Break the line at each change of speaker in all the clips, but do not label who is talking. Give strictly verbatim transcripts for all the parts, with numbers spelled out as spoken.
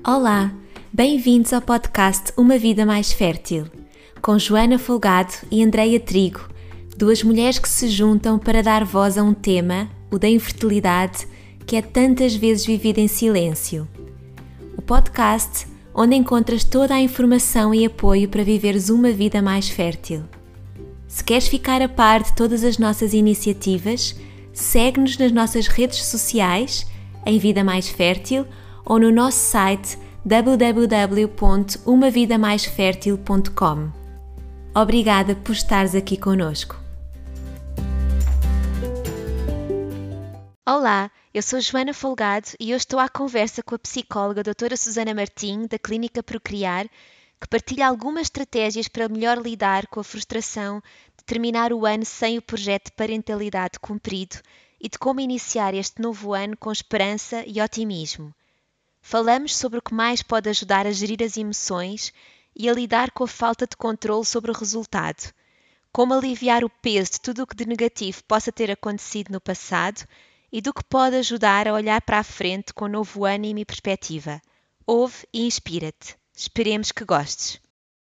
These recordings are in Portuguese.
Olá, bem-vindos ao podcast Uma Vida Mais Fértil, com Joana Folgado e Andreia Trigo, duas mulheres que se juntam para dar voz a um tema, o da infertilidade, que é tantas vezes vivido em silêncio. O podcast onde encontras toda a informação e apoio para viveres uma vida mais fértil. Se queres ficar a par de todas as nossas iniciativas, segue-nos nas nossas redes sociais, em Vida Mais Fértil, ou no nosso site w w w ponto uma vida mais fértil ponto com. Obrigada por estares aqui conosco. Olá, eu sou Joana Folgado e hoje estou à conversa com a psicóloga doutora Susana Martim, da Clínica Procriar, que partilha algumas estratégias para melhor lidar com a frustração de terminar o ano sem o projeto de parentalidade cumprido e de como iniciar este novo ano com esperança e otimismo. Falamos sobre o que mais pode ajudar a gerir as emoções e a lidar com a falta de controle sobre o resultado, como aliviar o peso de tudo o que de negativo possa ter acontecido no passado e do que pode ajudar a olhar para a frente com novo ânimo e perspectiva. Ouve e inspira-te. Esperemos que gostes.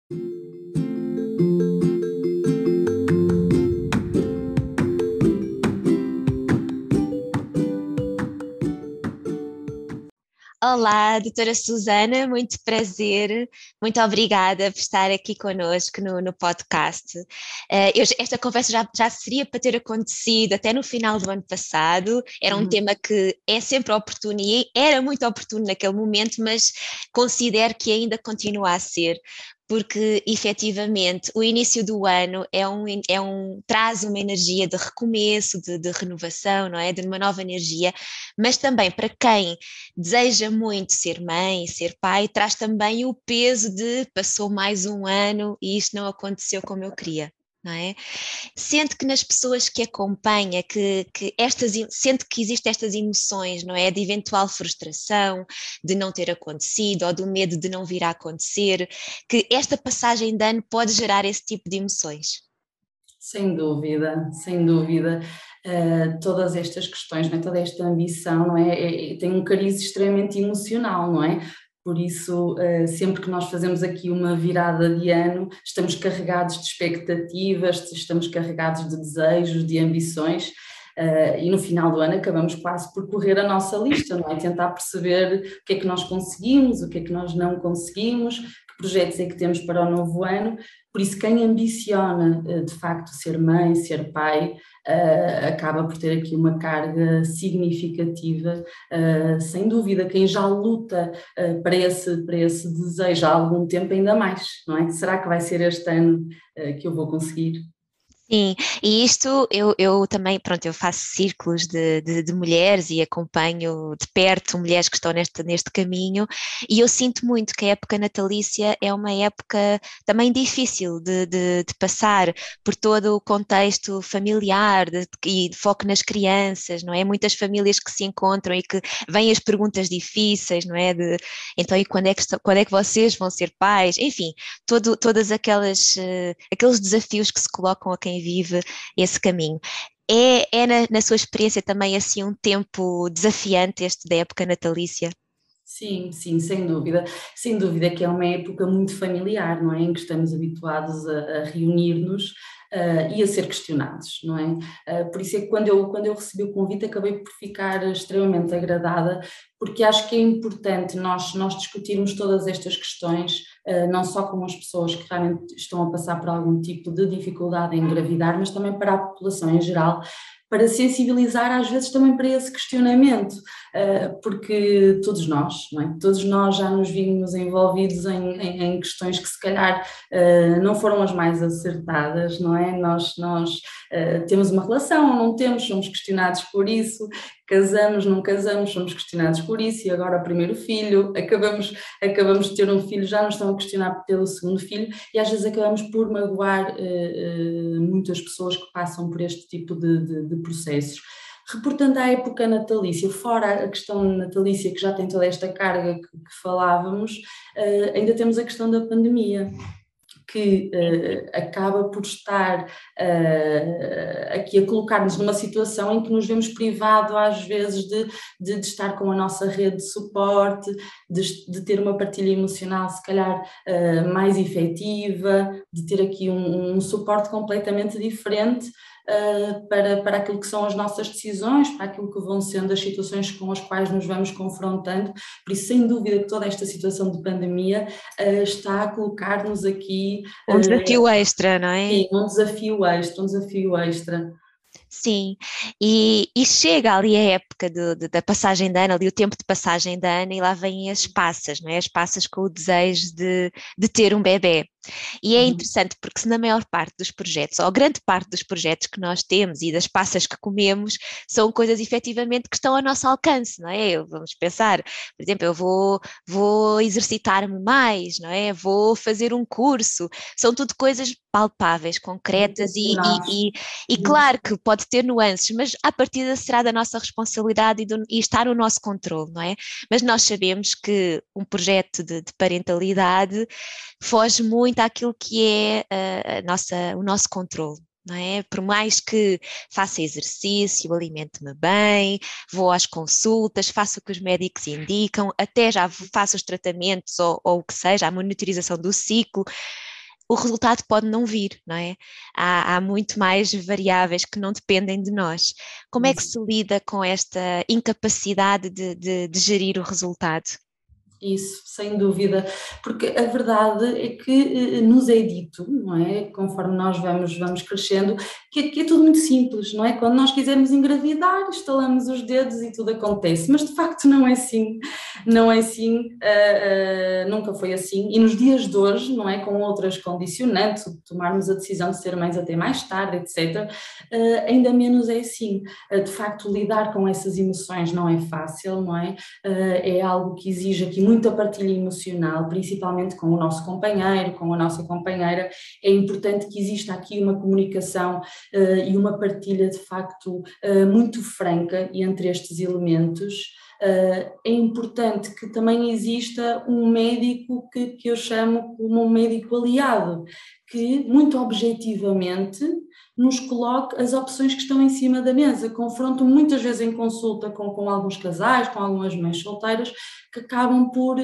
Olá, doutora Susana, muito prazer, muito obrigada por estar aqui connosco no, no podcast. Uh, eu, esta conversa já, já seria para ter acontecido até no final do ano passado, era um uhum. tema que é sempre oportuno e era muito oportuno naquele momento, mas considero que ainda continua a ser, porque efetivamente o início do ano é um, é um, traz uma energia de recomeço, de, de renovação, não é? De uma nova energia, mas também para quem deseja muito ser mãe, ser pai, traz também o peso de passou mais um ano e isto não aconteceu como eu queria. Não é? Sente que nas pessoas que acompanha, que, que estas, sente que existem estas emoções, não é? De eventual frustração, de não ter acontecido, ou do medo de não vir a acontecer, que esta passagem de ano pode gerar esse tipo de emoções?
Sem dúvida, sem dúvida. Uh, todas estas questões, não é? Toda esta ambição, não é? É, é, tem um cariz extremamente emocional, não é? Por isso, sempre que nós fazemos aqui uma virada de ano, estamos carregados de expectativas, estamos carregados de desejos, de ambições, e no final do ano acabamos quase por correr a nossa lista, não é? Tentar perceber o que é que nós conseguimos, o que é que nós não conseguimos, que projetos é que temos para o novo ano. Por isso, quem ambiciona de facto ser mãe, ser pai, Uh, acaba por ter aqui uma carga significativa, uh, sem dúvida. Quem já luta uh, para, esse, para esse desejo há algum tempo, ainda mais, não é? Será que vai ser este ano uh, que eu vou conseguir?
Sim, e isto eu, eu também, pronto, eu faço círculos de, de, de mulheres e acompanho de perto mulheres que estão neste, neste caminho e eu sinto muito que a época natalícia é uma época também difícil de, de, de passar por todo o contexto familiar de, e de foco nas crianças, não é? Muitas famílias que se encontram e que vêm as perguntas difíceis, não é? De, então, e quando é, que, quando é que vocês vão ser pais? Enfim, todo, todas aquelas, uh, aqueles desafios que se colocam a quem vive esse caminho. É, é na, na sua experiência também assim um tempo desafiante este da época natalícia?
Sim, sim, sem dúvida. Sem dúvida que é uma época muito familiar, não é? Em que estamos habituados a, a reunir-nos uh, e a ser questionados, não é? Uh, por isso é que quando eu, quando eu recebi o convite acabei por ficar extremamente agradada, porque acho que é importante nós, nós discutirmos todas estas questões, uh, não só com as pessoas que realmente estão a passar por algum tipo de dificuldade em engravidar, mas também para a população em geral, para sensibilizar às vezes também para esse questionamento, porque todos nós, não é? Todos nós já nos vimos envolvidos em, em, em questões que se calhar não foram as mais acertadas, não é? Nós, nós temos uma relação ou não temos, somos questionados por isso, casamos, não casamos, somos questionados por isso, e agora o primeiro filho, acabamos, acabamos de ter um filho, já nos estão a questionar pelo segundo filho, e às vezes acabamos por magoar uh, uh, muitas pessoas que passam por este tipo de, de, de processos. Reportando à época natalícia, fora a questão natalícia que já tem toda esta carga que, que falávamos, uh, ainda temos a questão da pandemia. que uh, acaba por estar uh, aqui a colocar-nos numa situação em que nos vemos privados às vezes de, de, de estar com a nossa rede de suporte, de, de ter uma partilha emocional se calhar uh, mais efetiva, de ter aqui um, um suporte completamente diferente Uh, para, para aquilo que são as nossas decisões, para aquilo que vão sendo as situações com as quais nos vamos confrontando. Por isso, sem dúvida que toda esta situação de pandemia uh, está a colocar-nos aqui...
Um uh, desafio extra, não é?
Sim, um desafio extra, um desafio extra.
Sim, e, e chega ali a época do, de, da passagem de ano, ali o tempo de passagem de ano, e lá vêm as passas, não é? As passas com o desejo de, de ter um bebê. E é interessante porque se na maior parte dos projetos, ou grande parte dos projetos que nós temos e das passas que comemos, são coisas efetivamente que estão ao nosso alcance, não é? Vamos pensar, por exemplo, eu vou, vou exercitar-me mais, não é? Vou fazer um curso, são tudo coisas palpáveis, concretas e, e, e, e claro que pode ter nuances, mas à partida será da nossa responsabilidade e, do, e está no nosso controle, não é? Mas nós sabemos que um projeto de, de parentalidade foge muito àquilo que é a, a nossa, o nosso controle. Não é? Por mais que faça exercício, alimente-me bem, vou às consultas, faço o que os médicos indicam, até já faço os tratamentos ou, ou o que seja, a monitorização do ciclo, o resultado pode não vir, não é? Há, há muito mais variáveis que não dependem de nós. Como é que se lida com esta incapacidade de, de, de gerir o resultado?
Isso, sem dúvida, porque a verdade é que nos é dito, não é, conforme nós vamos, vamos crescendo, que, que é tudo muito simples, não é, quando nós quisermos engravidar, estalamos os dedos e tudo acontece, mas de facto não é assim, não é assim, uh, uh, nunca foi assim, e nos dias de hoje, não é, com outras condicionantes, tomarmos a decisão de ser mães até mais tarde, etcétera, uh, ainda menos é assim, uh, de facto lidar com essas emoções não é fácil, não é, uh, é algo que exige aqui muita partilha emocional, principalmente com o nosso companheiro, com a nossa companheira. É importante que exista aqui uma comunicação uh, e uma partilha de facto uh, muito franca entre estes elementos. Uh, é importante que também exista um médico que, que eu chamo como um médico aliado, que muito objetivamente nos coloque as opções que estão em cima da mesa. Confronto muitas vezes em consulta com, com alguns casais, com algumas mães solteiras, que acabam por uh,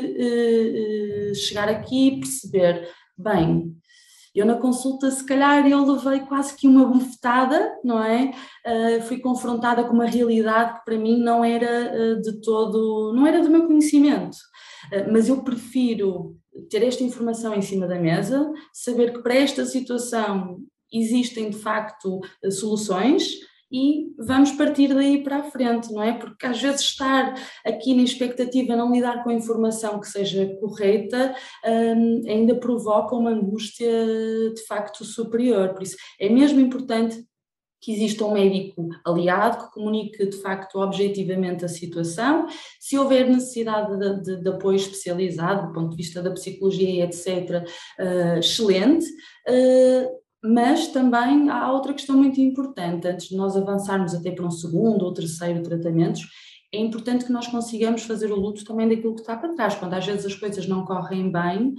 uh, chegar aqui e perceber, bem, eu na consulta se calhar eu levei quase que uma bufetada, não é? Uh, fui confrontada com uma realidade que para mim não era uh, de todo, não era do meu conhecimento, uh, mas eu prefiro ter esta informação em cima da mesa, saber que para esta situação existem de facto soluções e vamos partir daí para a frente, não é? Porque às vezes estar aqui na expectativa, não lidar com a informação que seja correta, um, ainda provoca uma angústia de facto superior. Por isso é mesmo importante que exista um médico aliado que comunique de facto objetivamente a situação. Se houver necessidade de, de, de apoio especializado do ponto de vista da psicologia, etcétera, uh, excelente. Uh, Mas também há outra questão muito importante, antes de nós avançarmos até para um segundo ou terceiro tratamentos, é importante que nós consigamos fazer o luto também daquilo que está para trás. Quando às vezes as coisas não correm bem,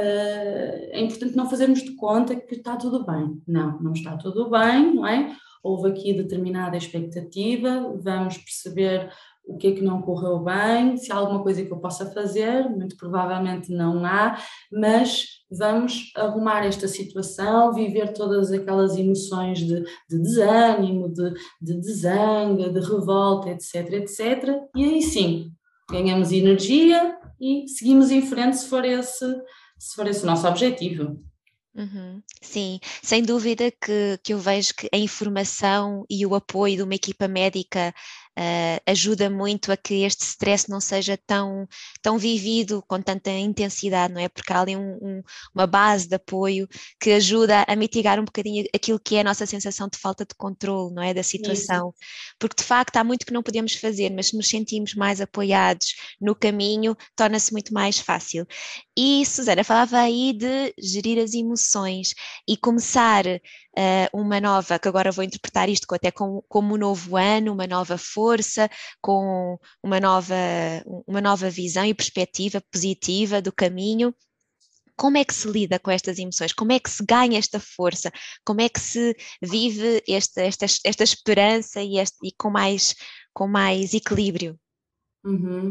é importante não fazermos de conta que está tudo bem. Não, não está tudo bem, não é? Houve aqui determinada expectativa, vamos perceber o que é que não correu bem, se há alguma coisa que eu possa fazer, muito provavelmente não há, mas vamos arrumar esta situação, viver todas aquelas emoções de, de desânimo, de, de desanga, de revolta, etc, etcétera. E aí sim, ganhamos energia e seguimos em frente se for esse, se for esse o nosso objetivo.
Uhum, sim, sem dúvida que, que eu vejo que a informação e o apoio de uma equipa médica uh, ajuda muito a que este stress não seja tão, tão vivido com tanta intensidade, não é? Porque há ali um, um, uma base de apoio que ajuda a mitigar um bocadinho aquilo que é a nossa sensação de falta de controle, não é? Da situação. Isso. Porque de facto há muito que não podemos fazer, mas se nos sentimos mais apoiados no caminho, torna-se muito mais fácil. E Susana falava aí de gerir as emoções e começar uh, uma nova, que agora vou interpretar isto até como, como um novo ano, uma nova força, com uma nova, uma nova visão e perspectiva positiva do caminho. como é que se lida com estas emoções? Como é que se ganha esta força? Como é que se vive esta, esta, esta esperança e, este, e com, mais, com mais equilíbrio?
Uhum.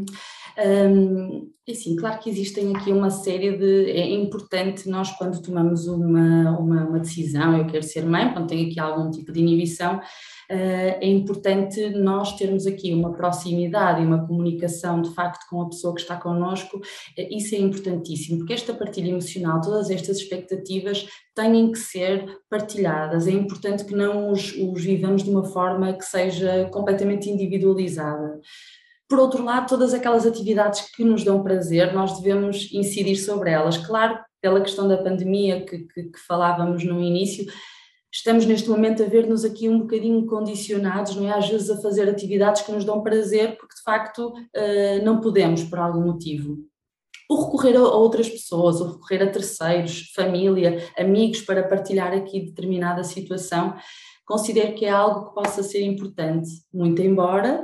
Um, assim, claro que existem aqui uma série de... É importante nós, quando tomamos uma, uma, uma decisão, eu quero ser mãe, quando tem aqui algum tipo de inibição, uh, é importante nós termos aqui uma proximidade e uma comunicação de facto com a pessoa que está connosco. Uh, isso é importantíssimo, porque esta partilha emocional, todas estas expectativas têm que ser partilhadas. É importante que não os, os vivamos de uma forma que seja completamente individualizada. Por outro lado, todas aquelas atividades que nos dão prazer, nós devemos incidir sobre elas. Claro, pela questão da pandemia que, que, que falávamos no início, estamos neste momento a ver-nos aqui um bocadinho condicionados, não é? Às vezes a fazer atividades que nos dão prazer, porque de facto não podemos por algum motivo. O recorrer a outras pessoas, o recorrer a terceiros, família, amigos, para partilhar aqui determinada situação, considero que é algo que possa ser importante, muito embora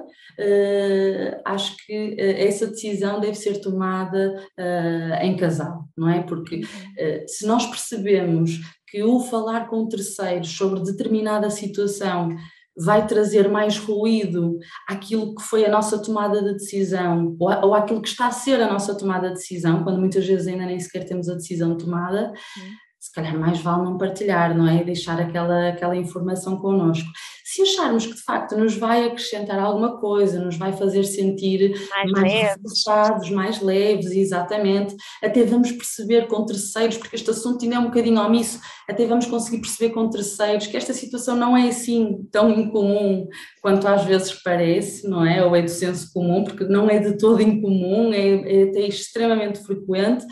uh, acho que uh, essa decisão deve ser tomada uh, em casal, não é? Porque uh, se nós percebemos que o falar com terceiros sobre determinada situação vai trazer mais ruído àquilo que foi a nossa tomada de decisão, ou, ou àquilo que está a ser a nossa tomada de decisão, quando muitas vezes ainda nem sequer temos a decisão tomada, hum. se calhar mais vale não partilhar, não é? Deixar aquela, aquela informação connosco. Se acharmos que de facto nos vai acrescentar alguma coisa, nos vai fazer sentir
mais,
mais
leves.
reforçados, mais leves, exatamente, até vamos perceber com terceiros, porque este assunto ainda é um bocadinho omisso, até vamos conseguir perceber com terceiros que esta situação não é assim tão incomum quanto às vezes parece, não é? Ou é do senso comum, porque não é de todo incomum, é, é até extremamente frequente.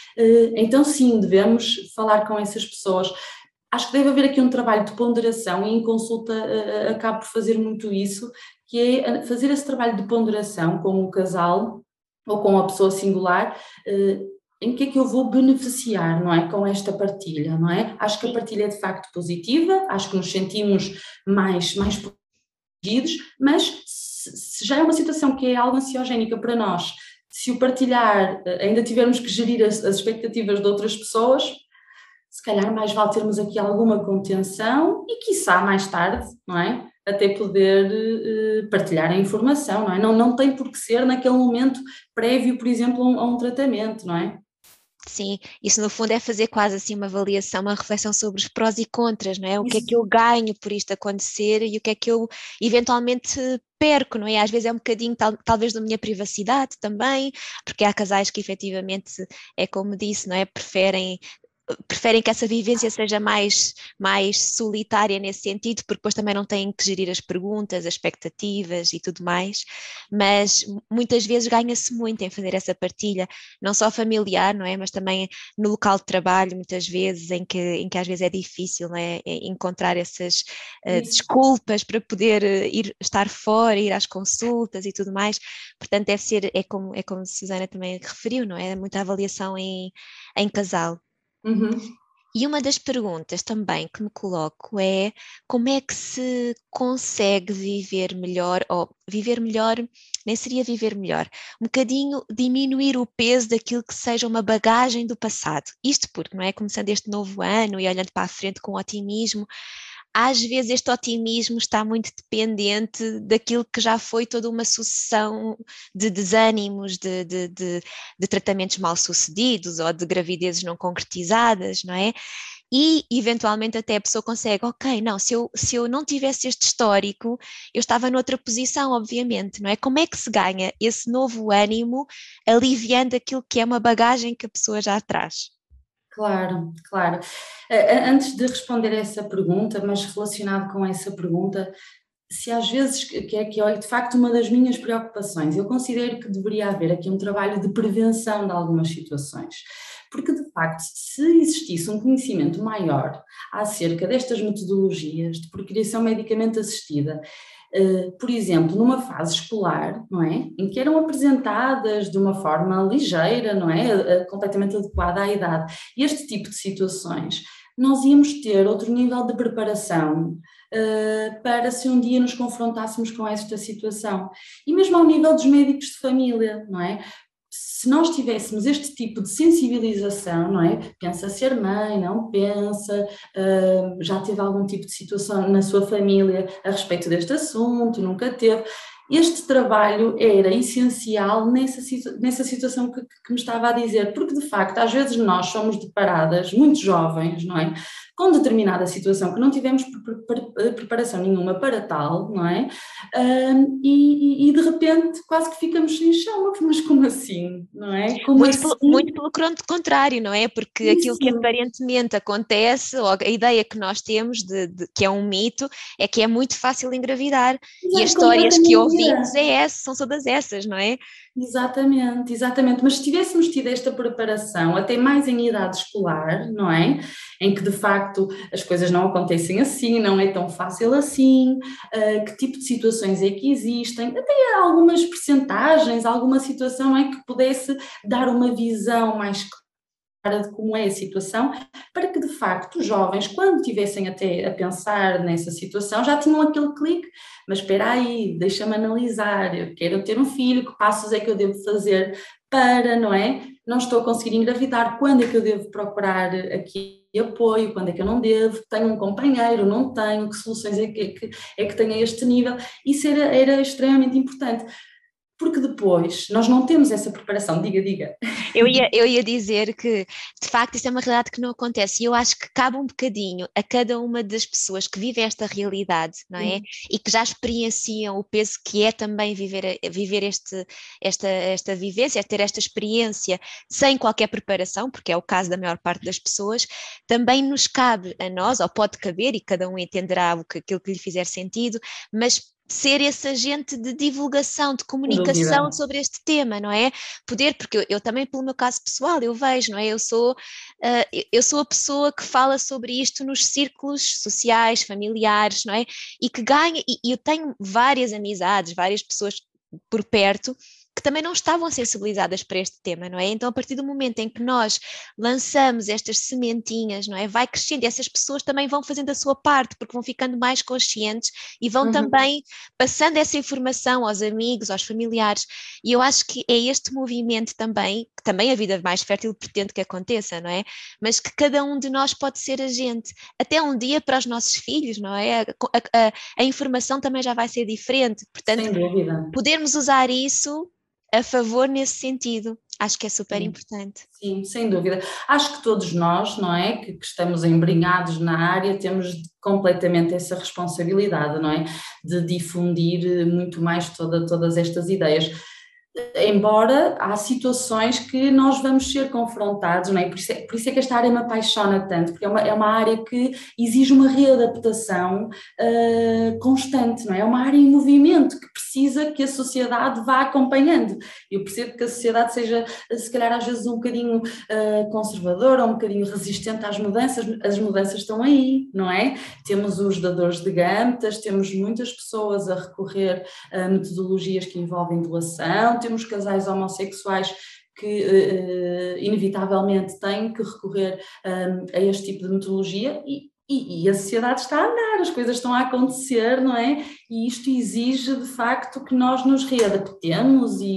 Então sim, devemos falar com essas pessoas. Acho que deve haver aqui um trabalho de ponderação, e em consulta uh, acabo por fazer muito isso, que é fazer esse trabalho de ponderação com o casal ou com a pessoa singular, uh, em que é que eu vou beneficiar, não é, com esta partilha, não é? Acho que a partilha é de facto positiva, acho que nos sentimos mais, mais protegidos, mas se, se já é uma situação que é algo ansiogénica para nós, se o partilhar ainda tivermos que gerir as, as expectativas de outras pessoas, se calhar mais vale termos aqui alguma contenção e, quiçá, mais tarde, não é? Até poder uh, partilhar a informação, não é? Não, não tem por que ser naquele momento prévio, por exemplo, a um, a um tratamento, não é?
Sim, isso no fundo é fazer quase assim uma avaliação, uma reflexão sobre os prós e contras, não é? O
Isso.
que é que eu ganho por isto acontecer e o que é que eu eventualmente perco, não é? Às vezes é um bocadinho tal, talvez da minha privacidade também, porque há casais que efetivamente, é como disse, não é? Preferem preferem que essa vivência seja mais, mais solitária nesse sentido, porque depois também não têm que gerir as perguntas, as expectativas e tudo mais, mas muitas vezes ganha-se muito em fazer essa partilha, não só familiar, não é, mas também no local de trabalho, muitas vezes, em que, em que às vezes é difícil, não é, encontrar essas uh, desculpas para poder ir, estar fora, ir às consultas e tudo mais, portanto deve ser, é como, é como a Susana também referiu, não é, muita avaliação em, em casal.
Uhum.
E uma das perguntas também que me coloco é como é que se consegue viver melhor, ou viver melhor, nem seria viver melhor, um bocadinho diminuir o peso daquilo que seja uma bagagem do passado. Isto porque, não é, começando este novo ano e olhando para a frente com otimismo, às vezes este otimismo está muito dependente daquilo que já foi toda uma sucessão de desânimos, de, de, de, de tratamentos mal sucedidos ou de gravidezes não concretizadas, não é? E eventualmente até a pessoa consegue, ok, não, se eu, se eu não tivesse este histórico, eu estava noutra posição, obviamente, não é? Como é que se ganha esse novo ânimo aliviando aquilo que é uma bagagem que a pessoa já traz?
Claro, claro. Antes de responder a essa pergunta, mas relacionado com essa pergunta, se às vezes, que é que olha, de facto uma das minhas preocupações, eu considero que deveria haver aqui um trabalho de prevenção de algumas situações, porque de facto, se existisse um conhecimento maior acerca destas metodologias de procriação medicamente assistida, Uh, por exemplo, numa fase escolar, não é? Em que eram apresentadas de uma forma ligeira, não é? Uh, completamente adequada à idade, este tipo de situações, nós íamos ter outro nível de preparação uh, para se um dia nos confrontássemos com esta situação. E mesmo ao nível dos médicos de família, não é? se nós tivéssemos este tipo de sensibilização, não é? Pensa ser mãe, não pensa, uh, já teve algum tipo de situação na sua família a respeito deste assunto, nunca teve. Este trabalho era essencial nessa, nessa situação que, que me estava a dizer, porque de facto às vezes nós somos deparadas, muito jovens, não é? Com determinada situação que não tivemos preparação nenhuma para tal, não é? Um, e, e de repente quase que ficamos sem chão, mas como assim, não é? Como
muito,
assim?
pelo, muito pelo contrário, não é? Porque
Isso.
Aquilo que aparentemente acontece, ou a ideia que nós temos de, de que é um mito, é que é muito fácil engravidar.
Isso
E
é
as histórias que
mentira.
ouvimos é essa, são todas essas, não é?
Exatamente, exatamente, mas se tivéssemos tido esta preparação, até mais em idade escolar, não é? Em que de facto as coisas não acontecem assim, não é tão fácil assim, uh, que tipo de situações é que existem, até algumas percentagens, alguma situação é que pudesse dar uma visão mais clara de como é a situação, para que de facto os jovens, quando tivessem até a pensar nessa situação, já tinham aquele clique, mas espera aí, deixa-me analisar, eu quero ter um filho, que passos é que eu devo fazer para, não é? Não estou a conseguir engravidar, quando é que eu devo procurar aqui apoio, quando é que eu não devo, tenho um companheiro, não tenho, que soluções é que, é que, é que tenho a este nível, isso era, era extremamente importante. Porque depois nós não temos essa preparação, diga, diga.
Eu ia, eu ia dizer que, de facto, isso é uma realidade que não acontece e eu acho que cabe um bocadinho a cada uma das pessoas que vive esta realidade, não é? Sim. E que já experienciam o peso que é também viver, viver este, esta, esta vivência, ter esta experiência sem qualquer preparação, porque é o caso da maior parte das pessoas, também nos cabe a nós, ou pode caber, e cada um entenderá o que, aquilo que lhe fizer sentido, mas ser esse agente de divulgação, de comunicação sobre este tema, não é? Poder, porque eu, eu também, pelo meu caso pessoal, eu vejo, não é? Eu sou, uh, eu sou a pessoa que fala sobre isto nos círculos sociais, familiares, não é? E que ganha, e, e eu tenho várias amizades, várias pessoas por perto que também não estavam sensibilizadas para este tema, não é? Então, a partir do momento em que nós lançamos estas sementinhas, não é? Vai crescendo e essas pessoas também vão fazendo a sua parte, porque vão ficando mais conscientes e vão uhum. também passando essa informação aos amigos, aos familiares. E eu acho que é este movimento também, que também a vida mais fértil pretende que aconteça, não é? Mas que cada um de nós pode ser agente. Até um dia para os nossos filhos, não é? A, a, a informação também já vai ser diferente. Portanto,
sem dúvida.
Podermos usar isso a favor nesse sentido, acho que é super
Sim.
importante.
Sim, sem dúvida. Acho que todos nós, não é, que, que estamos embrenhados na área, temos completamente essa responsabilidade, não é, de difundir muito mais toda, todas estas ideias. Embora há situações que nós vamos ser confrontados, não é? Por isso é, por isso é que esta área me apaixona tanto, porque é uma, é uma área que exige uma readaptação uh, constante, não é? É uma área em movimento que precisa que a sociedade vá acompanhando. Eu percebo que a sociedade seja, se calhar às vezes um bocadinho uh, conservadora, um bocadinho resistente às mudanças, as mudanças estão aí, não é? Temos os dadores de gâmetas, temos muitas pessoas a recorrer a metodologias que envolvem doação, temos casais homossexuais que uh, inevitavelmente têm que recorrer um, a este tipo de metodologia e, e, e a sociedade está a andar, as coisas estão a acontecer, não é? E isto exige de facto que nós nos readaptemos e,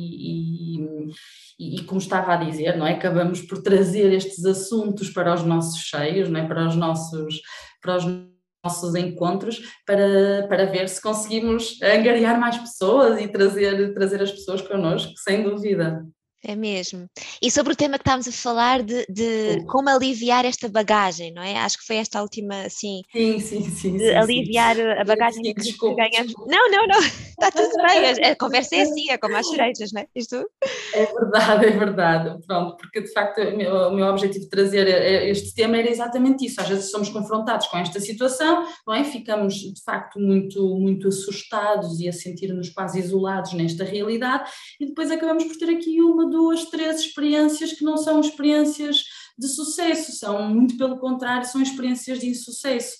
e, e, e como estava a dizer, não é? Acabamos por trazer estes assuntos para os nossos cheios, não é? Para os nossos... Para os nossos encontros para, para ver se conseguimos angariar mais pessoas e trazer, trazer as pessoas connosco, sem dúvida.
É mesmo. E sobre o tema que estávamos a falar de, de como aliviar esta bagagem, não é? Acho que foi esta última, assim,
sim, sim, sim,
de
sim,
aliviar
sim.
a bagagem
sim,
que,
desculpa,
que ganhamos.
Desculpa.
Não, não, não, está tudo bem, a, a conversa é assim, é como as cerejas, não é? Isto...
É verdade, é verdade, pronto, porque de facto o meu, o meu objetivo de trazer este tema era exatamente isso, às vezes somos confrontados com esta situação, não é? Ficamos de facto muito, muito assustados e a sentir-nos quase isolados nesta realidade e depois acabamos por ter aqui uma, duas, três experiências que não são experiências de sucesso, são muito pelo contrário, são experiências de insucesso.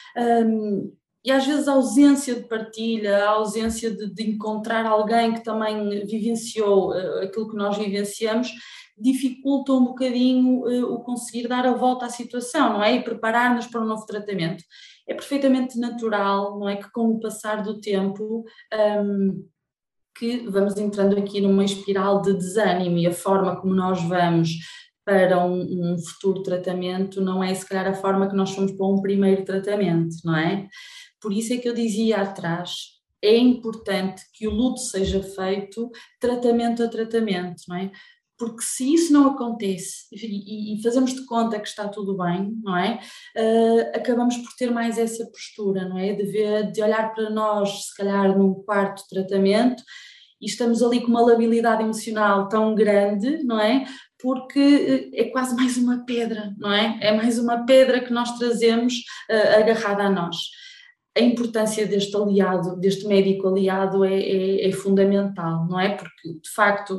Um, E às vezes a ausência de partilha, a ausência de, de encontrar alguém que também vivenciou uh, aquilo que nós vivenciamos, dificulta um bocadinho uh, o conseguir dar a volta à situação, não é? E preparar-nos para um novo tratamento. É perfeitamente natural, não é? Que com o passar do tempo um, que vamos entrando aqui numa espiral de desânimo, e a forma como nós vamos para um, um futuro tratamento não é se calhar a forma que nós fomos para um primeiro tratamento, não é? Por isso é que eu dizia atrás, é importante que o luto seja feito tratamento a tratamento, não é? Porque se isso não acontece e, e fazemos de conta que está tudo bem, não é? Uh, acabamos por ter mais essa postura, não é? De, ver, de olhar para nós, se calhar num quarto tratamento, e estamos ali com uma labilidade emocional tão grande, não é? Porque é quase mais uma pedra, não é? É mais uma pedra que nós trazemos uh, agarrada a nós. A importância deste aliado, deste médico aliado é, é, é fundamental, não é? Porque, de facto,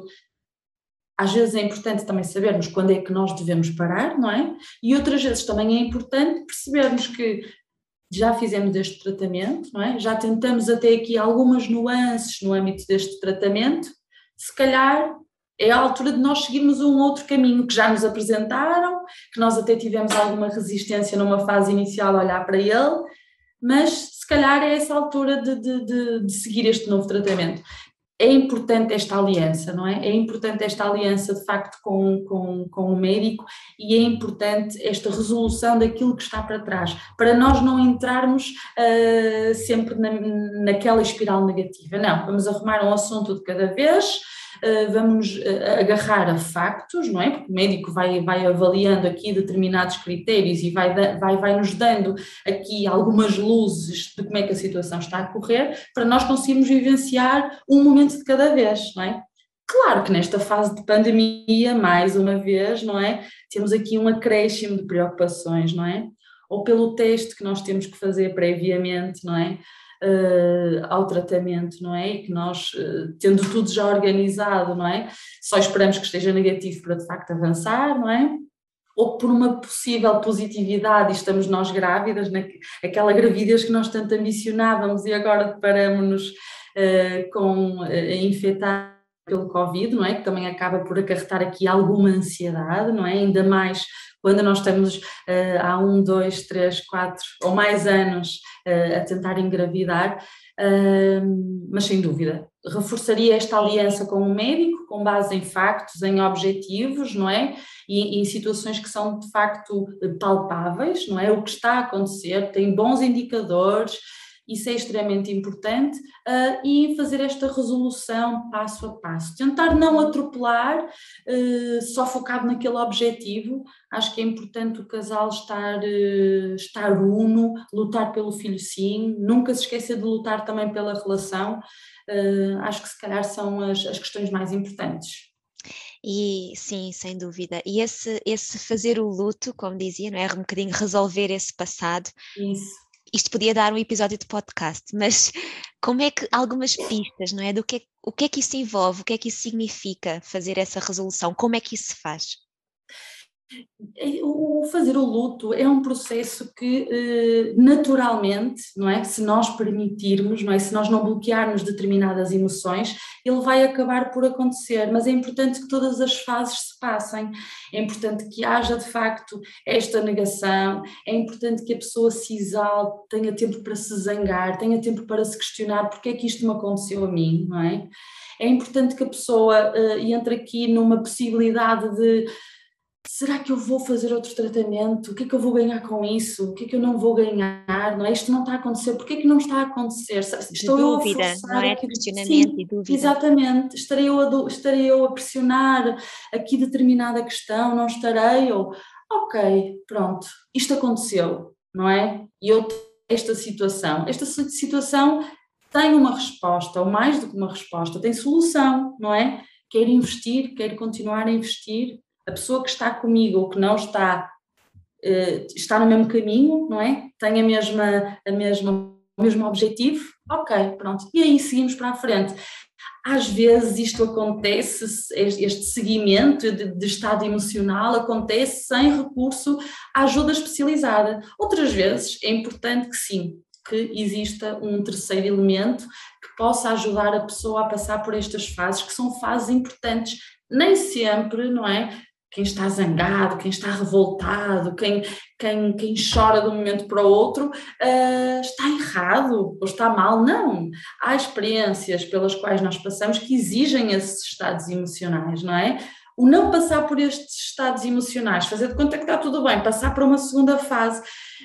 às vezes é importante também sabermos quando é que nós devemos parar, não é? E outras vezes também é importante percebermos que já fizemos este tratamento, não é? Já tentamos até aqui algumas nuances no âmbito deste tratamento, se calhar é a altura de nós seguirmos um outro caminho que já nos apresentaram, que nós até tivemos alguma resistência numa fase inicial a olhar para ele, mas se calhar é essa altura de, de, de, de seguir este novo tratamento. É importante esta aliança, não é? É importante esta aliança de facto com, com, com o médico, e é importante esta resolução daquilo que está para trás, para nós não entrarmos uh, sempre na, naquela espiral negativa. Não, vamos arrumar um assunto de cada vez, uh, vamos uh, agarrar a factos, não é? Porque o médico vai, vai avaliando aqui determinados critérios e vai, vai, vai nos dando aqui algumas luzes de como é que a situação está a correr, para nós conseguirmos vivenciar um momento de cada vez, não é? Claro que nesta fase de pandemia, mais uma vez, não é? Temos aqui um acréscimo de preocupações, não é? Ou pelo teste que nós temos que fazer previamente, não é? Uh, ao tratamento, não é? E que nós, uh, tendo tudo já organizado, não é? Só esperamos que esteja negativo para de facto avançar, não é? Ou por uma possível positividade, e estamos nós grávidas, naquela gravidez que nós tanto ambicionávamos e agora deparamos-nos uh, com uh, infectar pelo Covid, não é? Que também acaba por acarretar aqui alguma ansiedade, não é? Ainda mais quando nós estamos uh, há um, dois, três, quatro ou mais anos uh, a tentar engravidar, uh, mas sem dúvida, reforçaria esta aliança com o médico, com base em factos, em objetivos, não é? E em situações que são de facto palpáveis, não é? O que está a acontecer, tem bons indicadores, isso é extremamente importante, uh, e fazer esta resolução passo a passo. Tentar não atropelar, uh, só focado naquele objetivo. Acho que é importante o casal estar, uh, estar uno, lutar pelo filho sim, nunca se esquecer de lutar também pela relação. Uh, acho que se calhar são as, as questões mais importantes.
E sim, sem dúvida. E esse, esse fazer o luto, como dizia, não é? Um bocadinho resolver esse passado.
Isso.
Isto podia dar um episódio de podcast, mas como é que algumas pistas, não é? Do que é, o que é que isso envolve, o que é que isso significa fazer essa resolução, como é que isso se faz?
O fazer o luto é um processo que naturalmente, não é? Se nós permitirmos, não é? Se nós não bloquearmos determinadas emoções, ele vai acabar por acontecer, mas é importante que todas as fases se passem, é importante que haja de facto esta negação, é importante que a pessoa se exalte, tenha tempo para se zangar, tenha tempo para se questionar porque é que isto me aconteceu a mim, não é? É importante que a pessoa uh, entre aqui numa possibilidade de: será que eu vou fazer outro tratamento? O que é que eu vou ganhar com isso? O que é que eu não vou ganhar? Não é? Isto não está a acontecer. Porquê é que não está a acontecer? Estou eu a forçar,
não é?
aqui,
Questionamento
sim,
e dúvida.
Exatamente. Estarei eu, a, estarei eu a pressionar aqui determinada questão? Não estarei? Ou, ok, pronto, isto aconteceu, não é? E eu tenho esta situação. Esta situação tem uma resposta, ou mais do que uma resposta, tem solução, não é? Quero investir, quero continuar a investir. A pessoa que está comigo ou que não está, está no mesmo caminho, não é? Tem a mesma, a mesma, o mesmo objetivo, ok, pronto. E aí seguimos para a frente. Às vezes isto acontece, este seguimento de, de estado emocional acontece sem recurso à ajuda especializada. Outras vezes é importante que sim, que exista um terceiro elemento que possa ajudar a pessoa a passar por estas fases, que são fases importantes. Nem sempre, não é? quem está zangado, quem está revoltado, quem, quem, quem chora de um momento para o outro, uh, está errado ou está mal. Não. Há experiências pelas quais nós passamos que exigem esses estados emocionais, não é? O não passar por estes estados emocionais, fazer de conta que está tudo bem, passar para uma segunda fase,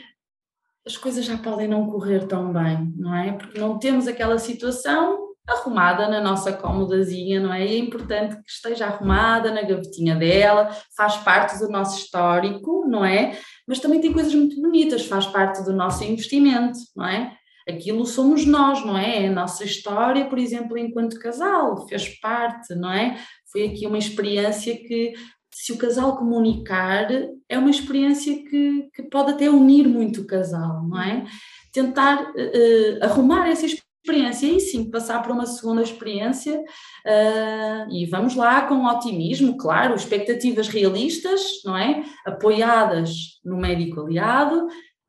as coisas já podem não correr tão bem, não é? Porque não temos aquela situação arrumada na nossa cómodazinha, não é? E é importante que esteja arrumada na gavetinha dela, faz parte do nosso histórico, não é? Mas também tem coisas muito bonitas, faz parte do nosso investimento, não é? Aquilo somos nós, não é? É a nossa história, por exemplo, enquanto casal, fez parte, não é? Foi aqui uma experiência que, se o casal comunicar, é uma experiência que, que pode até unir muito o casal, não é? Tentar uh, arrumar essa experiência e sim, passar por uma segunda experiência uh, e vamos lá com otimismo, claro, expectativas realistas, não é? Apoiadas no médico aliado,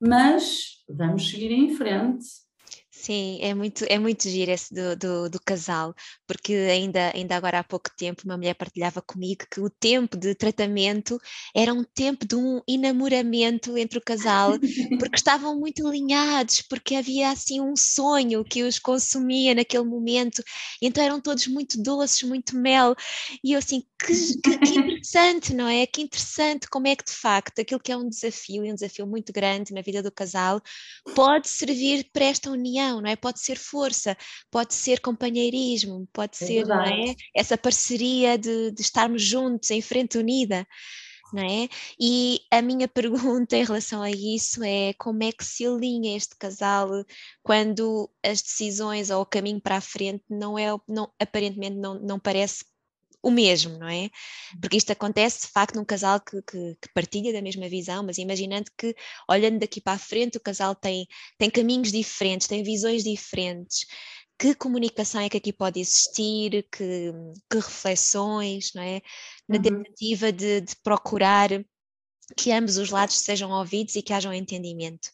mas vamos seguir em frente.
Sim, é muito, é muito giro esse do, do, do casal, porque ainda, ainda agora há pouco tempo uma mulher partilhava comigo que o tempo de tratamento era um tempo de um enamoramento entre o casal, porque estavam muito alinhados, porque havia assim um sonho que os consumia naquele momento, então eram todos muito doces, muito mel, e eu assim, que, que, que interessante, não é? Que interessante como é que de facto aquilo que é um desafio, e um desafio muito grande na vida do casal, pode servir para esta união, não é? Pode ser força, pode ser companheirismo, pode
É
ser, não é?
verdade.
Essa parceria de, de estarmos juntos, em frente unida, não é? E a minha pergunta em relação a isso é como é que se alinha este casal quando as decisões ou o caminho para a frente não é, não, aparentemente não, não parece o mesmo, não é? Porque isto acontece, de facto, num casal que, que, que partilha da mesma visão, mas imaginando que, olhando daqui para a frente, o casal tem, tem caminhos diferentes, tem visões diferentes. Que comunicação é que aqui pode existir? Que, que reflexões, não é? Na
Uhum.
tentativa de, de procurar que ambos os lados sejam ouvidos e que haja um entendimento.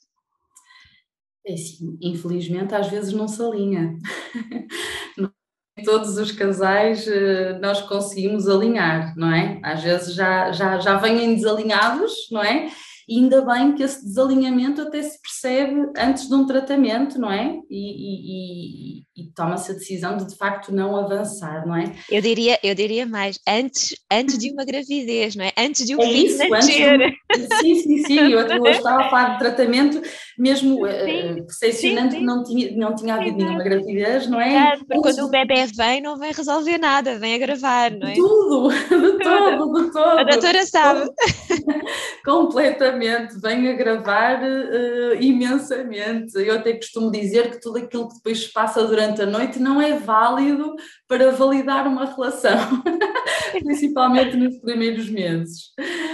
É assim, infelizmente às vezes não se alinha. Todos os casais nós conseguimos alinhar, não é? Às vezes já, já, já vêm desalinhados, não é? E ainda bem que esse desalinhamento até se percebe antes de um tratamento, não é? E, e, e, e toma-se a decisão de de facto não avançar, não é?
Eu diria, eu diria mais, antes, antes de uma gravidez, não é? Antes de um
É
filho
isso, antes de
nascer.
um... Sim, sim, sim, eu, eu estava a falar de tratamento mesmo
Sim,
uh,
sim,
percepcionando que
sim.
não tinha, não tinha havido nenhuma
Exato,
gravidez, não é?
exato, porque
Antes
quando o
de
bebê vem, não vem resolver nada, vem agravar, não
de
é?
tudo, de
Tudo.
todo, de
A
todo.
doutora sabe.
Completamente, venho a gravar uh, imensamente. Eu até costumo dizer que tudo aquilo que depois se passa durante a noite não é válido para validar uma relação, principalmente nos primeiros meses.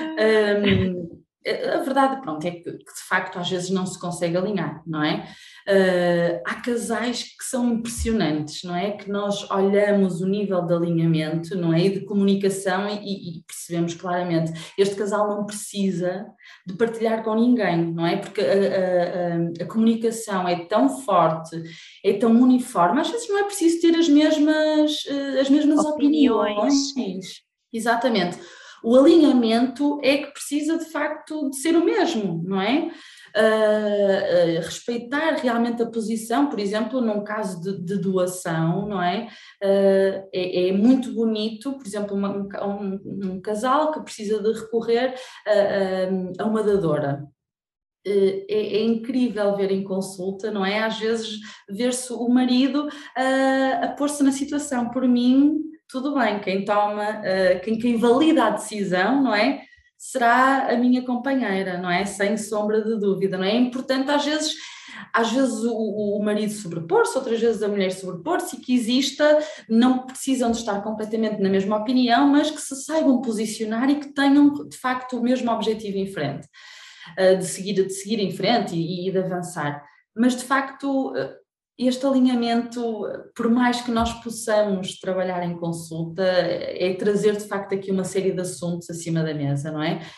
Um, a verdade, pronto, é que, que de facto às vezes não se consegue alinhar, não é? Uh, há casais que são impressionantes, não é? Que nós olhamos o nível de alinhamento, não é? E de comunicação e, e percebemos claramente, este casal não precisa de partilhar com ninguém, não é? Porque a, a, a, a comunicação é tão forte, é tão uniforme, às vezes não é preciso ter as mesmas, as mesmas
Opiniões.
opiniões. Exatamente. O alinhamento é que precisa de facto de ser o mesmo, não é? Uh, uh, respeitar realmente a posição, por exemplo, num caso de, de doação, não é? Uh, é? É muito bonito, por exemplo, uma, um, um casal que precisa de recorrer a, a, a uma dadora. É, é incrível ver em consulta, não é? Às vezes ver-se o marido a, a pôr-se na situação. Por mim, tudo bem, quem toma, quem, quem valida a decisão, não é? Será a minha companheira, não é? Sem sombra de dúvida, não é? É importante às vezes, às vezes o, o marido sobrepor-se, outras vezes a mulher sobrepor-se e que exista, não precisam de estar completamente na mesma opinião, mas que se saibam posicionar e que tenham de facto o mesmo objetivo em frente. De seguir, de seguir em frente e, e de avançar. Mas, de facto, este alinhamento, por mais que nós possamos trabalhar em consulta, é trazer, de facto, aqui uma série de assuntos acima da mesa, não é?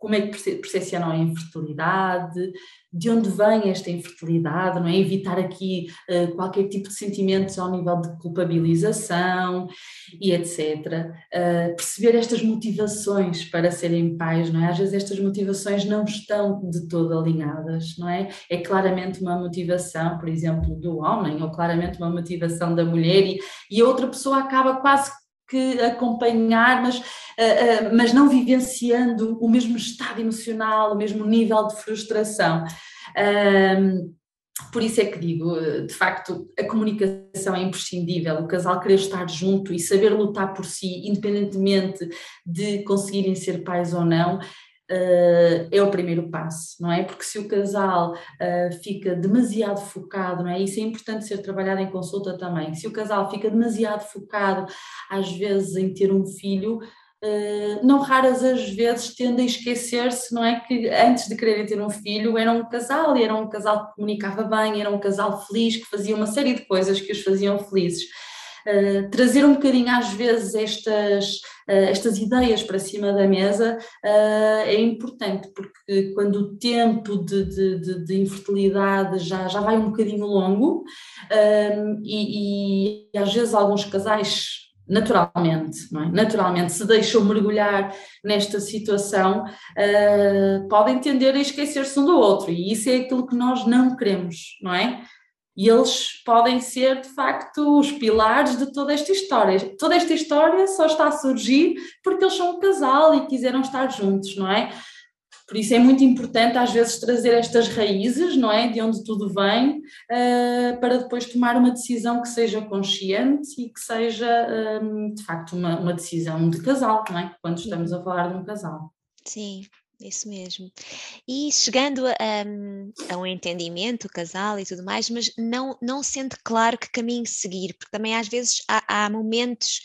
como é que percepcionam a infertilidade, de onde vem esta infertilidade, não é? Evitar aqui uh, qualquer tipo de sentimentos ao nível de culpabilização e etcétera. Uh, perceber estas motivações para serem pais, não é? Às vezes estas motivações não estão de todo alinhadas, não é? É claramente uma motivação, por exemplo, do homem, ou claramente uma motivação da mulher, e, e a outra pessoa acaba quase que acompanhar, mas, uh, uh, mas não vivenciando o mesmo estado emocional, o mesmo nível de frustração. Um, por isso é que digo, de facto, a comunicação é imprescindível, o casal querer estar junto e saber lutar por si, independentemente de conseguirem ser pais ou não, Uh, é o primeiro passo, não é? Porque se o casal uh, fica demasiado focado, não é? Isso é importante ser trabalhado em consulta também. Se o casal fica demasiado focado, às vezes, em ter um filho, uh, não raras as vezes tendem a esquecer-se, não é? Que antes de quererem ter um filho eram um casal, e era um casal que comunicava bem, era um casal feliz, que fazia uma série de coisas que os faziam felizes. Uh, trazer um bocadinho às vezes estas, uh, estas ideias para cima da mesa uh, é importante, porque quando o tempo de, de, de, de infertilidade já, já vai um bocadinho longo, uh, e, e às vezes alguns casais naturalmente, não é? Naturalmente se deixam mergulhar nesta situação, uh, podem tender a esquecer-se um do outro, e isso é aquilo que nós não queremos, não é? E eles podem ser, de facto, os pilares de toda esta história. Toda esta história só está a surgir porque eles são um casal e quiseram estar juntos, não é? Por isso é muito importante, às vezes, trazer estas raízes, não é? De onde tudo vem, uh, para depois tomar uma decisão que seja consciente e que seja, um, de facto, uma, uma decisão de casal, não é? Quando estamos a falar de um casal.
Sim. Isso mesmo. E chegando a, a um entendimento, o casal e tudo mais, mas não, não sendo claro que caminho seguir, porque também às vezes há, há momentos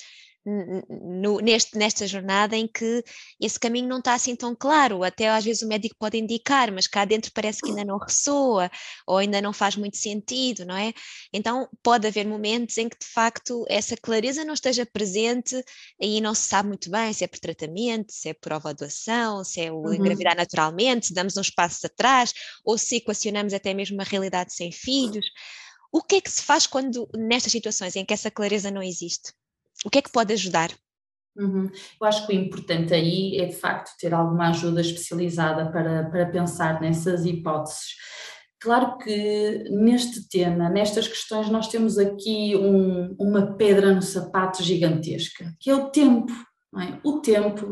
no, neste, nesta jornada em que esse caminho não está assim tão claro, até às vezes o médico pode indicar, mas cá dentro parece que ainda não ressoa, ou ainda não faz muito sentido, não é? Então pode haver momentos em que de facto essa clareza não esteja presente e não se sabe muito bem se é por tratamento, se é por ovulação, se é o uhum. engravidar naturalmente, se damos uns passos atrás, ou se equacionamos até mesmo uma realidade sem filhos. O que é que se faz quando, nestas situações em que essa clareza não existe? O que é que pode ajudar?
Uhum. Eu acho que o importante aí é de facto ter alguma ajuda especializada para, para pensar nessas hipóteses. Claro que neste tema, nestas questões, nós temos aqui um, uma pedra no sapato gigantesca, que é o tempo, não é? O tempo,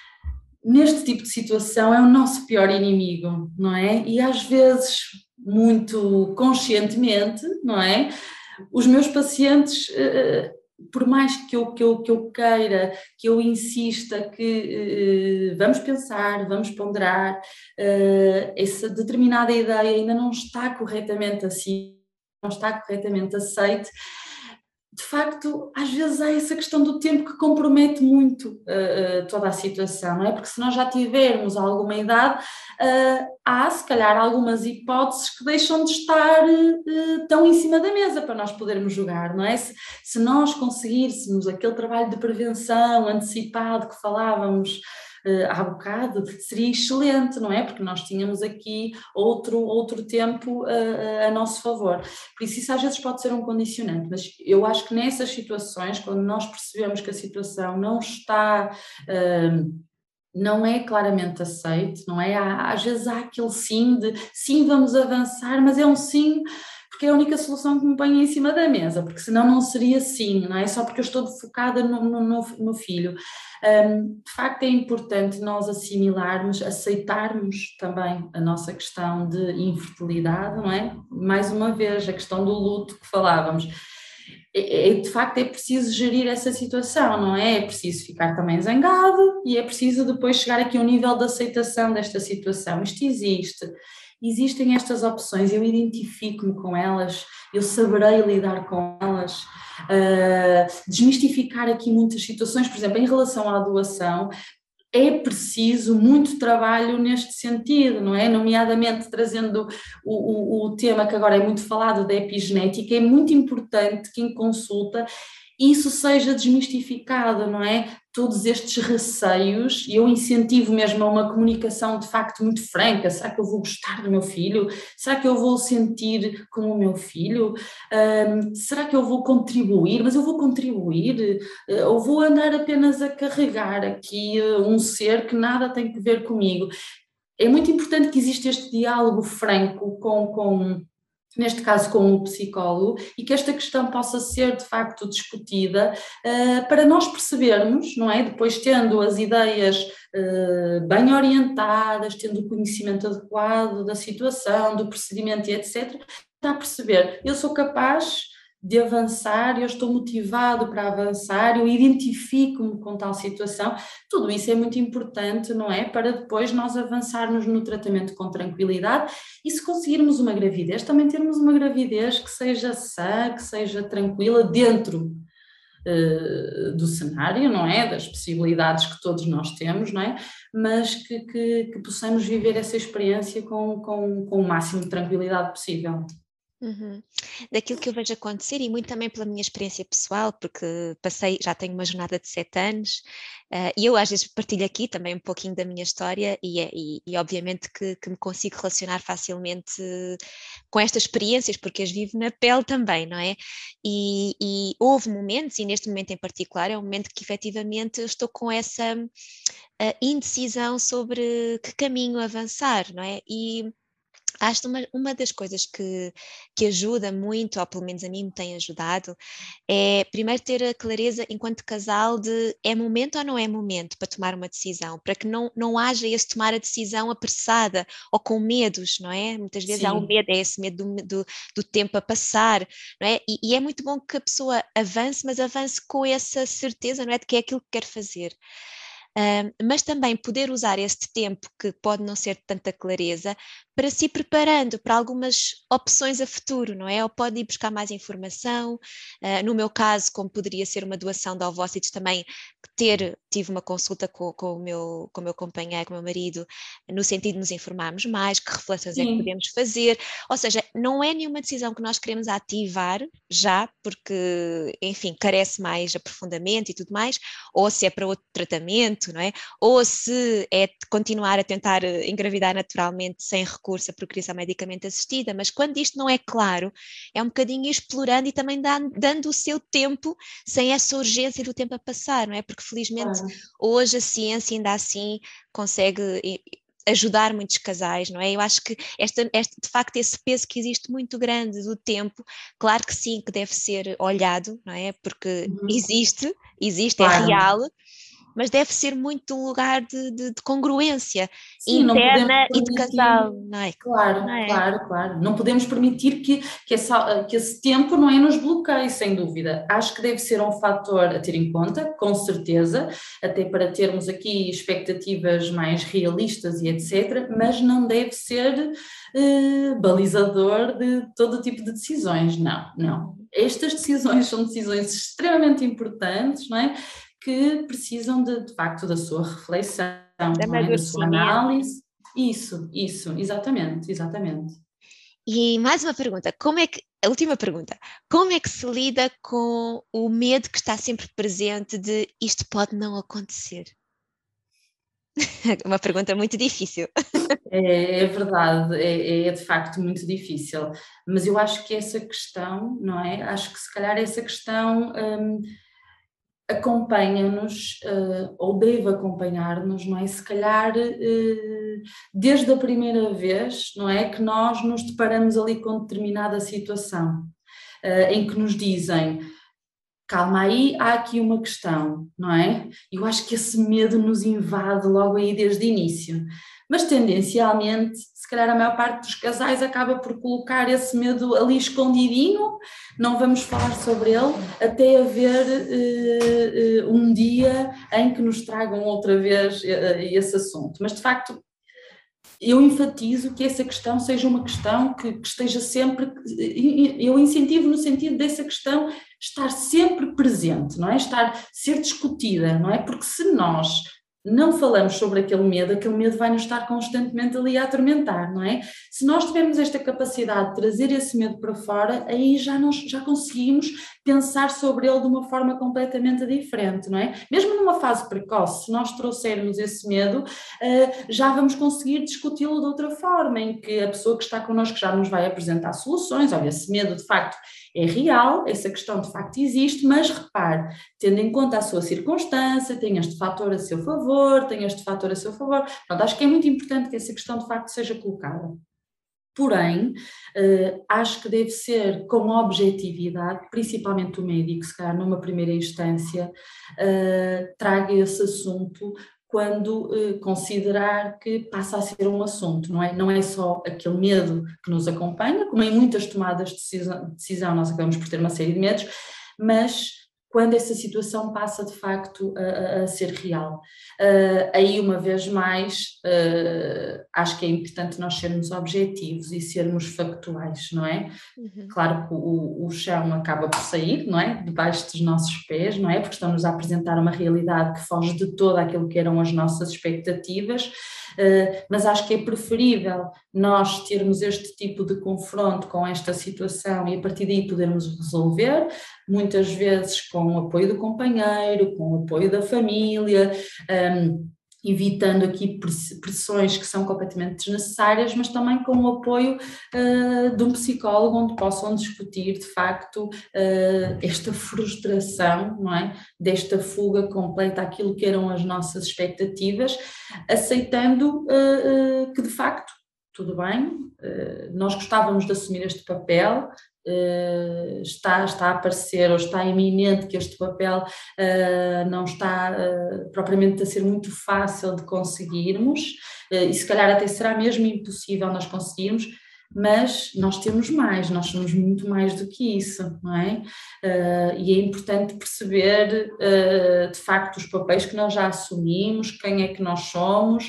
neste tipo de situação, é o nosso pior inimigo, não é? E às vezes, muito conscientemente, não é? Os meus pacientes... Uh, por mais que eu, que, eu, que eu queira, que eu insista que uh, vamos pensar, vamos ponderar, uh, essa determinada ideia ainda não está corretamente assim, não está corretamente aceite, de facto, às vezes há essa questão do tempo que compromete muito uh, toda a situação, não é? Porque se nós já tivermos alguma idade, uh, há se calhar algumas hipóteses que deixam de estar uh, tão em cima da mesa para nós podermos jogar, não é? Se, se nós conseguíssemos aquele trabalho de prevenção antecipado que falávamos Uh, há bocado, seria excelente, não é? Porque nós tínhamos aqui outro, outro tempo uh, a nosso favor. Por isso, isso às vezes pode ser um condicionante, mas eu acho que nessas situações, quando nós percebemos que a situação não está... Uh, não é claramente aceite, não é? Há, às vezes há aquele sim de sim, vamos avançar, mas é um sim porque é a única solução que me põe em cima da mesa, porque senão não seria sim, não é? Só porque eu estou focada no, no, no filho. Um, de facto é importante nós assimilarmos, aceitarmos também a nossa questão de infertilidade, não é? Mais uma vez, a questão do luto que falávamos. É, de facto é preciso gerir essa situação, não é? É preciso ficar também zangado e é preciso depois chegar aqui a um nível de aceitação desta situação. Isto existe, existem estas opções, eu identifico-me com elas, eu saberei lidar com elas, uh, desmistificar aqui muitas situações, por exemplo, em relação à doação, é preciso muito trabalho neste sentido, não é? Nomeadamente trazendo o, o, o tema que agora é muito falado da epigenética, é muito importante que em consulta isso seja desmistificado, não é? Todos estes receios, e eu incentivo mesmo a uma comunicação de facto muito franca. Será que eu vou gostar do meu filho? Será que eu vou sentir como o meu filho? Um, será que eu vou contribuir? Mas eu vou contribuir? Uh, ou vou andar apenas a carregar aqui uh, um ser que nada tem que ver comigo? É muito importante que exista este diálogo franco com... com neste caso com o psicólogo, e que esta questão possa ser de facto discutida uh, para nós percebermos, não é? Depois tendo as ideias uh, bem orientadas, tendo o conhecimento adequado da situação, do procedimento e etcétera, está a perceber, eu sou capaz de avançar, eu estou motivado para avançar, eu identifico-me com tal situação, tudo isso é muito importante, não é? Para depois nós avançarmos no tratamento com tranquilidade e se conseguirmos uma gravidez, também termos uma gravidez que seja sã, que seja tranquila dentro uh, do cenário, não é? Das possibilidades que todos nós temos, não é? Mas que, que, que possamos viver essa experiência com, com, com o máximo de tranquilidade possível.
Uhum. Daquilo que eu vejo acontecer e muito também pela minha experiência pessoal, porque passei, já tenho uma jornada de sete anos uh, e eu às vezes partilho aqui também um pouquinho da minha história e, é, e, e obviamente que, que me consigo relacionar facilmente com estas experiências porque as vivo na pele também, não é? E, e houve momentos, e neste momento em particular é um momento que efetivamente eu estou com essa uh, indecisão sobre que caminho avançar, não é? E acho que uma, uma das coisas que, que ajuda muito, ou pelo menos a mim me tem ajudado, é primeiro ter a clareza enquanto casal de é momento ou não é momento para tomar uma decisão, para que não, não haja esse tomar a decisão apressada ou com medos, não é? Muitas vezes Sim. há o medo, é esse medo do, do, do tempo a passar, não é? E, e é muito bom que a pessoa avance, mas avance com essa certeza, não é? De que é aquilo que quer fazer. Um, mas também poder usar este tempo, que pode não ser de tanta clareza, para se ir preparando para algumas opções a futuro, não é? Ou pode ir buscar mais informação, uh, no meu caso, como poderia ser uma doação de ovócitos, também ter, tive uma consulta com, com, o meu, com o meu companheiro, com o meu marido, no sentido de nos informarmos mais, que reflexões Sim. é que podemos fazer, ou seja, não é nenhuma decisão que nós queremos ativar já, porque, enfim, carece mais aprofundamento e tudo mais, ou se é para outro tratamento, não é? Ou se é continuar a tentar engravidar naturalmente sem recurso à procriação medicamente assistida, mas quando isto não é claro, é um bocadinho ir explorando e também dando, dando o seu tempo sem essa urgência do tempo a passar, não é? Porque felizmente claro. Hoje a ciência ainda assim consegue ajudar muitos casais, não é? Eu acho que esta, esta, de facto esse peso que existe muito grande do tempo, claro que sim, que deve ser olhado, não é? Porque uhum. existe, existe, claro. É real, mas deve ser muito um lugar de, de, de congruência Sim, interna e de casal, não é?
Claro, não é? claro, claro. Não podemos permitir que, que, essa, que esse tempo, não é, nos bloqueie, sem dúvida. Acho que deve ser um fator a ter em conta, com certeza, até para termos aqui expectativas mais realistas e etcétera, mas não deve ser eh, balizador de todo tipo de decisões, não, não. Estas decisões são decisões extremamente importantes, não é? Que precisam de, de facto da sua reflexão, não é? Da sua análise. Isso, isso, exatamente, exatamente.
E mais uma pergunta, como é que, a última pergunta, como é que se lida com o medo que está sempre presente de isto pode não acontecer? Uma pergunta muito difícil.
É, é verdade, é, é de facto muito difícil, mas eu acho que essa questão, não é? Acho que se calhar essa questão... Hum, acompanha-nos, uh, ou deve acompanhar-nos, não é? Se calhar uh, desde a primeira vez, não é? Que nós nos deparamos ali com determinada situação, uh, em que nos dizem, calma aí, há aqui uma questão, não é? Eu acho que esse medo nos invade logo aí desde o início. Mas tendencialmente, se calhar a maior parte dos casais acaba por colocar esse medo ali escondidinho, não vamos falar sobre ele, até haver uh, uh, um dia em que nos tragam outra vez uh, esse assunto. Mas de facto, eu enfatizo que essa questão seja uma questão que, que esteja sempre, eu incentivo no sentido dessa questão estar sempre presente, não é? Estar, ser discutida, não é? Porque se nós não falamos sobre aquele medo, aquele medo vai nos estar constantemente ali a atormentar, não é? Se nós tivermos esta capacidade de trazer esse medo para fora, aí já, nós, já conseguimos pensar sobre ele de uma forma completamente diferente, não é? Mesmo numa fase precoce, se nós trouxermos esse medo, já vamos conseguir discuti-lo de outra forma, em que a pessoa que está connosco já nos vai apresentar soluções. Olha, esse medo de facto é real, essa questão de facto existe, mas repare, tendo em conta a sua circunstância, tem este fator a seu favor, tem este fator a seu favor. Portanto, acho que é muito importante que essa questão de facto seja colocada. Porém, uh, acho que deve ser com objetividade, principalmente o médico, se calhar numa primeira instância, uh, traga esse assunto quando uh, considerar que passa a ser um assunto, não é? Não é só aquele medo que nos acompanha, como em muitas tomadas de decisão, decisão nós acabamos por ter uma série de medos, mas quando essa situação passa de facto a, a, a ser real. Uh, aí uma vez mais, uh, acho que é importante nós sermos objetivos e sermos factuais, não é? Uhum. Claro que o, o chão acaba por sair, não é? Debaixo dos nossos pés, não é? Porque estamos a apresentar uma realidade que foge de todo aquilo que eram as nossas expectativas, uh, mas acho que é preferível nós termos este tipo de confronto com esta situação e a partir daí podermos resolver, muitas vezes com o apoio do companheiro, com o apoio da família, um, evitando aqui pressões que são completamente desnecessárias, mas também com o apoio uh, de um psicólogo onde possam discutir de facto uh, esta frustração, não é? Desta fuga completa àquilo que eram as nossas expectativas, aceitando uh, uh, que de facto, tudo bem, uh, nós gostávamos de assumir este papel, Uh, está, está a aparecer ou está iminente que este papel uh, não está uh, propriamente a ser muito fácil de conseguirmos, uh, e se calhar até será mesmo impossível nós conseguirmos, mas nós temos mais, nós somos muito mais do que isso, não é? Uh, e é importante perceber uh, de facto os papéis que nós já assumimos, quem é que nós somos.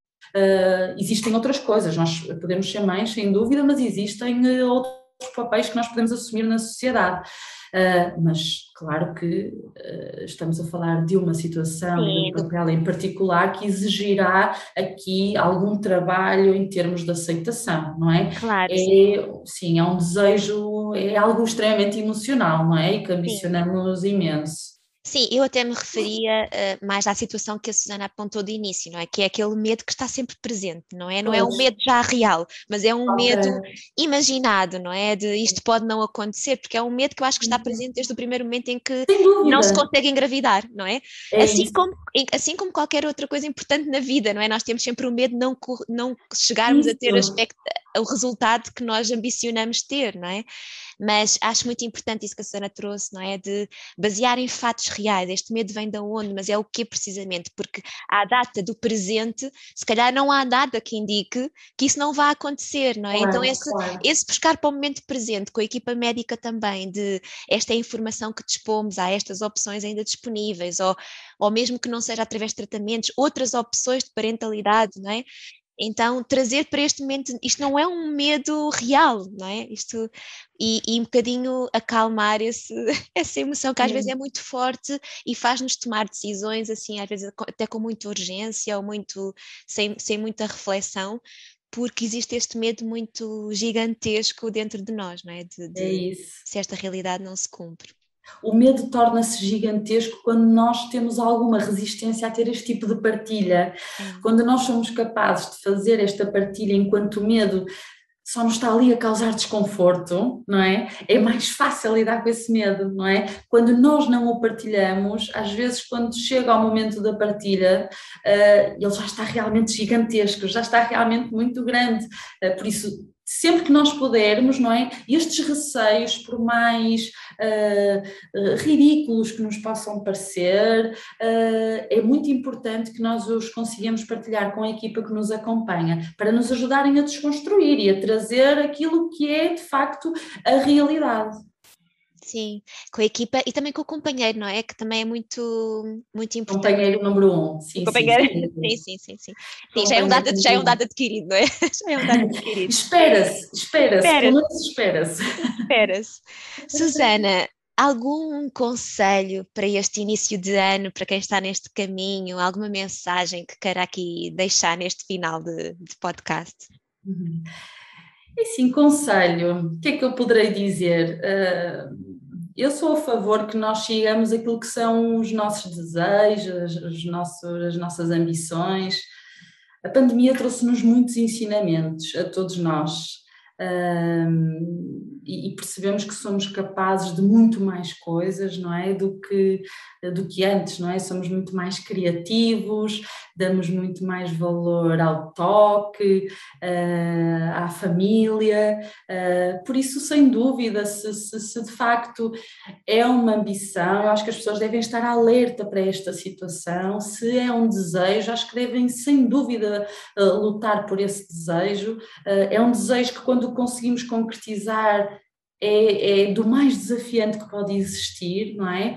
Uh, existem outras coisas, nós podemos ser mães sem dúvida, mas existem uh, outros papéis que nós podemos assumir na sociedade, uh, mas claro que uh, estamos a falar de uma situação e de um papel em particular que exigirá aqui algum trabalho em termos de aceitação, não é?
Claro,
é,
sim.
Sim, é um desejo, é algo extremamente emocional, não é? E que ambicionamos sim. imenso.
Sim, eu até me referia uh, mais à situação que a Susana apontou de início, não é? Que é aquele medo que está sempre presente, não é? Não é um medo já real, mas é um okay. medo imaginado, não é? De isto pode não acontecer, porque é um medo que eu acho que está presente desde o primeiro momento em que não se consegue engravidar, não é? é assim, como, assim como qualquer outra coisa importante na vida, não é? Nós temos sempre o medo de não, não chegarmos isso. a ter aspecto, o resultado que nós ambicionamos ter, não é? Mas acho muito importante isso que a Susana trouxe, não é? De basear em fatos reais. Este medo vem de onde? Mas é o quê precisamente? Porque à data do presente, se calhar não há nada que indique que isso não vá acontecer, não é? Claro, então esse, claro. esse buscar para o momento presente, com a equipa médica também, de esta informação que dispomos, há estas opções ainda disponíveis, ou, ou mesmo que não seja através de tratamentos, outras opções de parentalidade, não é? Então, trazer para este momento, isto não é um medo real, não é? Isto, e, e um bocadinho acalmar esse, essa emoção que às Sim. vezes é muito forte e faz-nos tomar decisões, assim, às vezes até com muita urgência ou muito, sem, sem muita reflexão, porque existe este medo muito gigantesco dentro de nós, não é? De, de,
é isso.
Se esta realidade não se cumpre.
O medo torna-se gigantesco quando nós temos alguma resistência a ter este tipo de partilha. Hum. Quando nós somos capazes de fazer esta partilha enquanto o medo só nos está ali a causar desconforto, não é? É mais fácil lidar com esse medo, não é? Quando nós não o partilhamos, às vezes quando chega ao momento da partilha, uh, ele já está realmente gigantesco, já está realmente muito grande, uh, por isso sempre que nós pudermos, não é? Estes receios, por mais uh, uh, ridículos que nos possam parecer, uh, é muito importante que nós os consigamos partilhar com a equipa que nos acompanha, para nos ajudarem a desconstruir e a trazer aquilo que é, de facto, a realidade.
Sim, com a equipa e também com o companheiro, não é? Que também é muito, muito importante.
Companheiro número um, sim,
companheiro...
sim.
Sim, sim, sim, sim. sim já, é um dado, já é um dado adquirido, não é? Já é um dado adquirido.
Espera-se, espera-se, pelo menos espera-se.
Espera-se. Susana, algum conselho para este início de ano, para quem está neste caminho, alguma mensagem que queira aqui deixar neste final de, de podcast?
Uhum. E sim, conselho, o que é que eu poderei dizer? Uh, eu sou a favor que nós sigamos aquilo que são os nossos desejos, os nossos, as nossas ambições. A pandemia trouxe-nos muitos ensinamentos a todos nós. Um, e, e percebemos que somos capazes de muito mais coisas, não é, do que, do que antes, não é? Somos muito mais criativos, damos muito mais valor ao toque, uh, à família, uh, por isso, sem dúvida, se, se, se de facto é uma ambição, eu acho que as pessoas devem estar alerta para esta situação. Se é um desejo, acho que devem, sem dúvida, uh, lutar por esse desejo. Uh, é um desejo que, quando conseguimos concretizar, é, é do mais desafiante que pode existir, não é?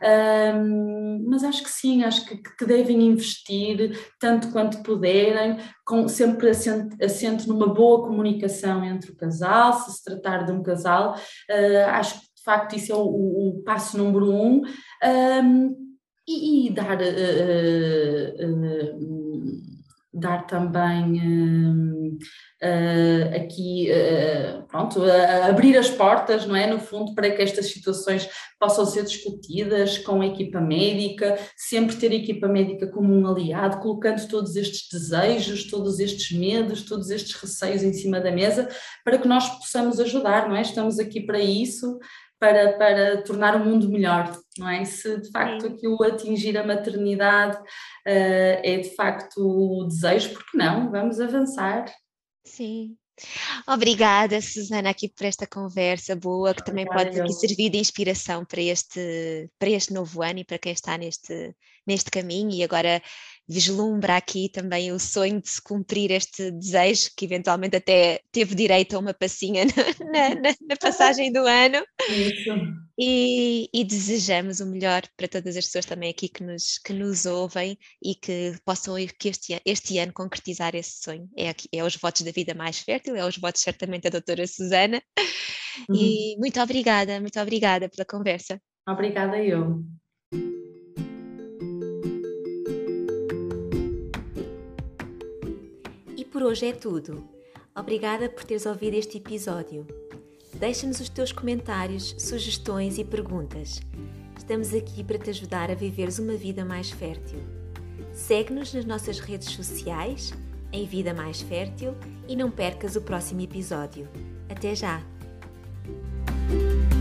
Um, mas acho que sim, acho que, que devem investir tanto quanto puderem, com, sempre assente, assente numa boa comunicação entre o casal, se se tratar de um casal. Uh, acho que de facto isso é o, o, o passo número um. Um, e, e dar, uh, uh, uh, dar também uh, uh, aqui, uh, pronto, uh, abrir as portas, não é, no fundo, para que estas situações possam ser discutidas com a equipa médica, sempre ter a equipa médica como um aliado, colocando todos estes desejos, todos estes medos, todos estes receios em cima da mesa, para que nós possamos ajudar, não é? Estamos aqui para isso, para, para tornar o mundo melhor, não é? Se de facto aquilo atingir a maternidade uh, é de facto o desejo, porque não? Vamos avançar.
Sim. Obrigada, Susana, aqui por esta conversa boa, que também
Obrigada,
pode aqui
eu.
servir de inspiração para este, para este novo ano e para quem está neste, neste caminho e agora vislumbra aqui também o sonho de se cumprir este desejo, que eventualmente até teve direito a uma passinha na, na, na passagem do ano.
Isso.
E, e desejamos o melhor para todas as pessoas também aqui que nos, que nos ouvem e que possam que este, este ano concretizar esse sonho. É, aqui, é os votos da vida mais fértil, é os votos certamente da doutora Susana.
Uhum.
E muito obrigada, muito obrigada pela conversa.
Obrigada eu.
E por hoje é tudo. Obrigada por teres ouvido este episódio. Deixa-nos os teus comentários, sugestões e perguntas. Estamos aqui para te ajudar a viveres uma vida mais fértil. Segue-nos nas nossas redes sociais, em Vida Mais Fértil, e não percas o próximo episódio. Até já!